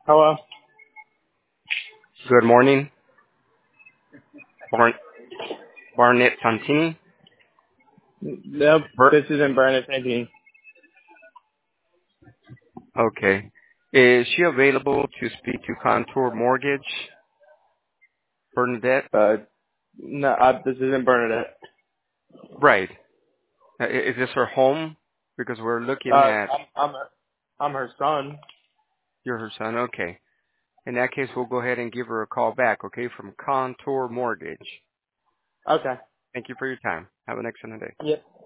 Hello? Good morning, Barnett Santini. Nope, Bert. this isn't Bernard Santini. Okay. Is she available to speak to Contour Mortgage, Bernadette? No, this isn't Bernadette. Right. Is this her home? Because we're looking Uh, at I'm her son. you're her son. Okay. In that case, we'll go ahead and give her a call back, okay, from Contour Mortgage. Okay. Thank you for your time. Have an excellent day. Yep.